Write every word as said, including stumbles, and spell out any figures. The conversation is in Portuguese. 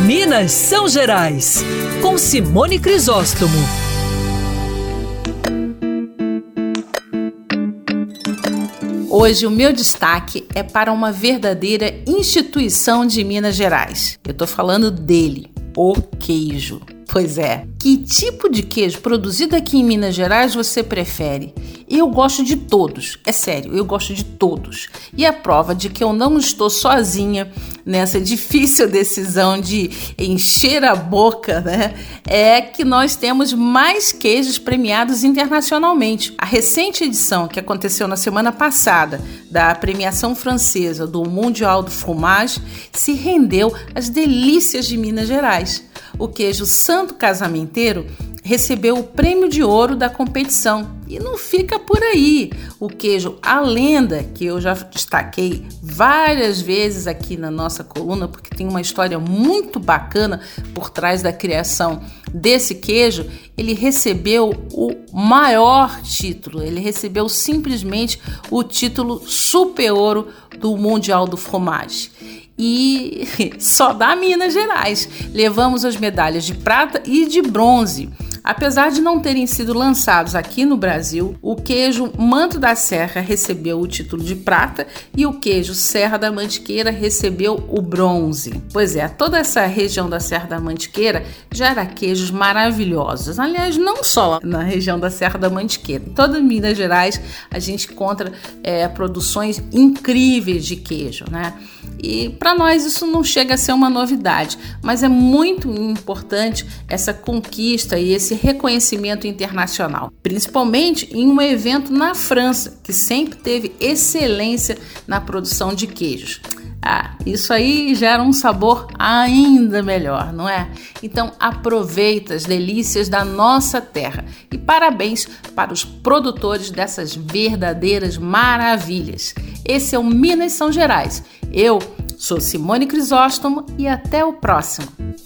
Minas São Gerais, com Simone Crisóstomo. Hoje o meu destaque é para uma verdadeira instituição de Minas Gerais. Eu estou falando dele, o queijo. Pois é, que tipo de queijo produzido aqui em Minas Gerais você prefere? Eu gosto de todos, é sério, eu gosto de todos. E a prova de que eu não estou sozinha nessa difícil decisão de encher a boca, né, é que nós temos mais queijos premiados internacionalmente. A recente edição que aconteceu na semana passada da premiação francesa do Mundial do Fromage se rendeu às delícias de Minas Gerais. O queijo Santo Casamenteiro recebeu o prêmio de ouro da competição. E não fica por aí. O queijo A Lenda, que eu já destaquei várias vezes aqui na nossa coluna, porque tem uma história muito bacana por trás da criação desse queijo, ele recebeu o maior título. Ele recebeu simplesmente o título Super Ouro do Mundial do Fromage. E só da Minas Gerais. Levamos as medalhas de prata e de bronze. Apesar de não terem sido lançados aqui no Brasil, o queijo Manto da Serra recebeu o título de prata e o queijo Serra da Mantiqueira recebeu o bronze. Pois é, toda essa região da Serra da Mantiqueira gera queijos maravilhosos. Aliás, não só na região da Serra da Mantiqueira. Em toda Minas Gerais a gente encontra é, produções incríveis de queijo, né? E para nós isso não chega a ser uma novidade, mas é muito importante essa conquista e esse reconhecimento internacional, principalmente em um evento na França, que sempre teve excelência na produção de queijos. Ah, isso aí gera um sabor ainda melhor, não é? Então aproveita as delícias da nossa terra e parabéns para os produtores dessas verdadeiras maravilhas. Esse é o Minas São Gerais. Eu sou Simone Crisóstomo e até o próximo.